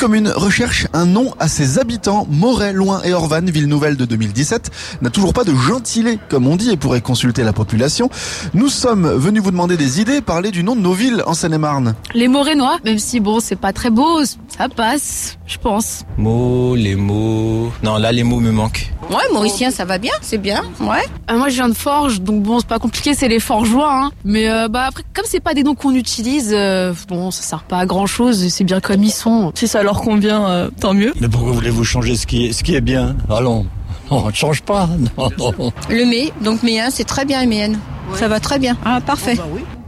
commune recherche un nom à ses habitants. Moret, Loing et Orvanne, ville nouvelle de 2017, n'a toujours pas de gentilé, comme on dit, et pourrait consulter la population. Nous sommes venus vous demander des idées, parler du nom de nos villes en Seine-et-Marne. Les Morénois, même si bon, c'est pas très beau, ça passe, je pense. Les mots... Non, là, les mots me manquent. Ouais, Mauricien, ça va bien, c'est bien, ouais. Moi, je viens de Forges, donc bon, c'est pas compliqué, c'est les Forgeois, hein. Mais après, comme c'est pas des noms qu'on utilise, bon, ça sert pas à grand chose, c'est bien comme ils sont. Si ça leur convient, tant mieux. Mais pourquoi voulez-vous changer ce qui est bien? Allons, on ne change pas. Non. Le Mai, donc Méen, c'est très bien, Méen. Ouais. Ça va très bien. Ah, parfait. Oh bah oui.